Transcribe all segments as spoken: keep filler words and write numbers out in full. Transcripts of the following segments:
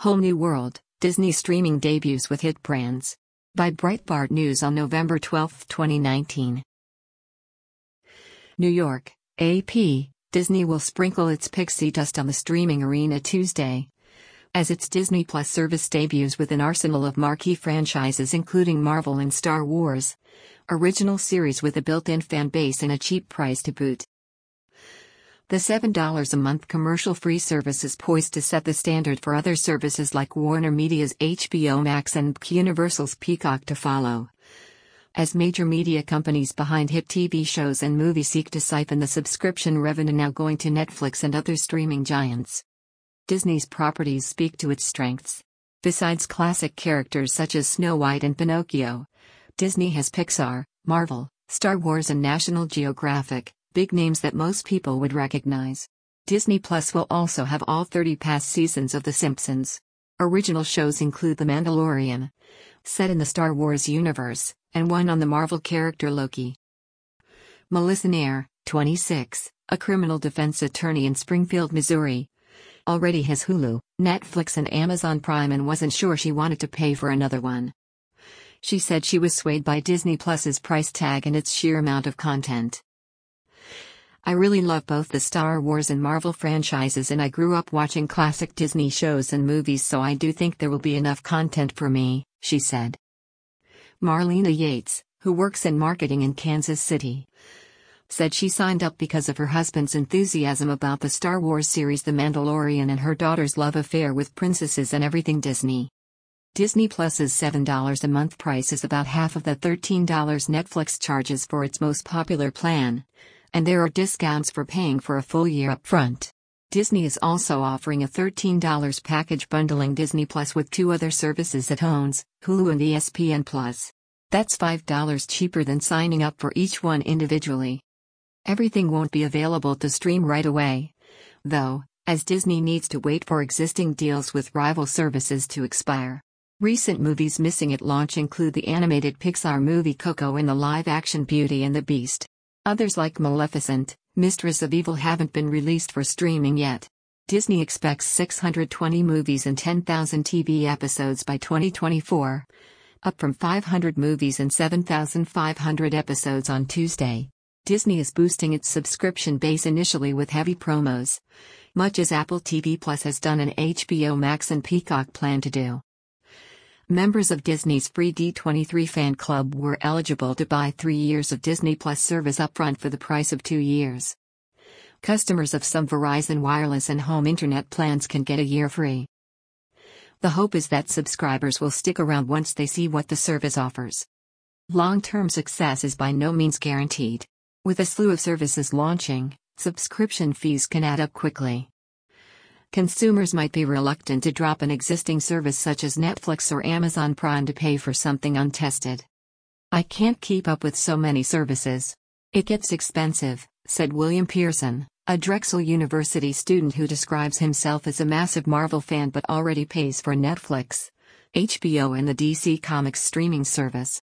Whole New World, Disney streaming debuts with hit brands. By Breitbart News on November twelfth, twenty nineteen. New York, A P, Disney will sprinkle its pixie dust on the streaming arena Tuesday, as its Disney Plus service debuts with an arsenal of marquee franchises including Marvel and Star Wars, original series with a built-in fan base and a cheap price to boot. The seven dollars a month commercial-free service is poised to set the standard for other services like Warner Media's H B O Max and Universal's Peacock to follow, as major media companies behind hit T V shows and movies seek to siphon the subscription revenue now going to Netflix and other streaming giants. Disney's properties speak to its strengths. Besides classic characters such as Snow White and Pinocchio, Disney has Pixar, Marvel, Star Wars and National Geographic, big names that most people would recognize. Disney Plus will also have all thirty past seasons of The Simpsons. Original shows include The Mandalorian, set in the Star Wars universe, and one on the Marvel character Loki. Melissa Nair, twenty-six, a criminal defense attorney in Springfield, Missouri, already has Hulu, Netflix and Amazon Prime and wasn't sure she wanted to pay for another one. She said she was swayed by Disney Plus's price tag and its sheer amount of content. I really love both the Star Wars and Marvel franchises and I grew up watching classic Disney shows and movies, so I do think there will be enough content for me, she said. Marlena Yates, who works in marketing in Kansas City, said she signed up because of her husband's enthusiasm about the Star Wars series The Mandalorian and her daughter's love affair with princesses and everything Disney. Disney Plus's seven dollars a month price is about half of the thirteen dollars Netflix charges for its most popular plan, and there are discounts for paying for a full year upfront. Disney is also offering a thirteen dollars package bundling Disney Plus with two other services it owns, Hulu and E S P N Plus. That's five dollars cheaper than signing up for each one individually. Everything won't be available to stream right away, though, as Disney needs to wait for existing deals with rival services to expire. Recent movies missing at launch include the animated Pixar movie Coco and the live-action Beauty and the Beast. Others like Maleficent, Mistress of Evil haven't been released for streaming yet. Disney expects six hundred twenty movies and ten thousand T V episodes by twenty twenty-four, up from five hundred movies and seven thousand five hundred episodes on Tuesday. Disney is boosting its subscription base initially with heavy promos, much as Apple T V Plus has done and H B O Max and Peacock plan to do. Members of Disney's free D twenty-three fan club were eligible to buy three years of Disney Plus service upfront for the price of two years. Customers of some Verizon wireless and home internet plans can get a year free. The hope is that subscribers will stick around once they see what the service offers. Long-term success is by no means guaranteed. With a slew of services launching, subscription fees can add up quickly. Consumers might be reluctant to drop an existing service such as Netflix or Amazon Prime to pay for something untested. I can't keep up with so many services. It gets expensive, said William Pearson, a Drexel University student who describes himself as a massive Marvel fan but already pays for Netflix, H B O and the D C Comics streaming service.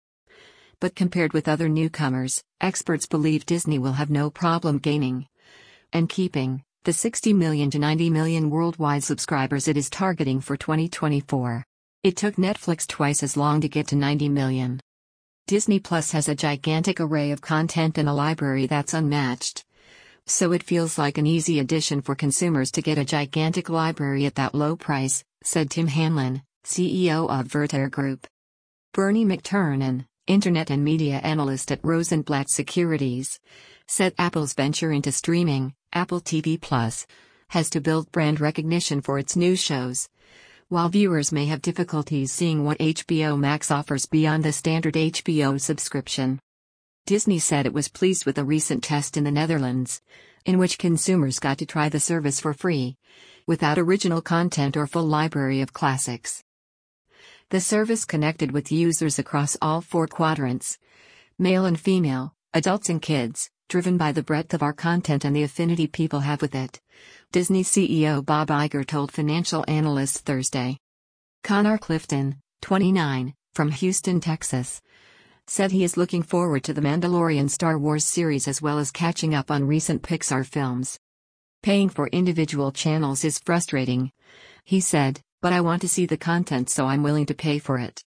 But compared with other newcomers, experts believe Disney will have no problem gaining and keeping the sixty million to ninety million worldwide subscribers it is targeting for twenty twenty-four. It took Netflix twice as long to get to ninety million. Disney Plus has a gigantic array of content and a library that's unmatched, so it feels like an easy addition for consumers to get a gigantic library at that low price, said Tim Hanlon, C E O of Verter Group. Bernie McTernan, Internet and media analyst at Rosenblatt Securities, said Apple's venture into streaming, Apple T V Plus, has to build brand recognition for its new shows, while viewers may have difficulties seeing what H B O Max offers beyond the standard H B O subscription. Disney said it was pleased with a recent test in the Netherlands, in which consumers got to try the service for free, without original content or full library of classics. The service connected with users across all four quadrants, male and female, adults and kids, driven by the breadth of our content and the affinity people have with it, Disney C E O Bob Iger told financial analysts Thursday. Connor Clifton, twenty-nine, from Houston, Texas, said he is looking forward to the Mandalorian Star Wars series as well as catching up on recent Pixar films. Paying for individual channels is frustrating, he said, But I want to see the content, so I'm willing to pay for it.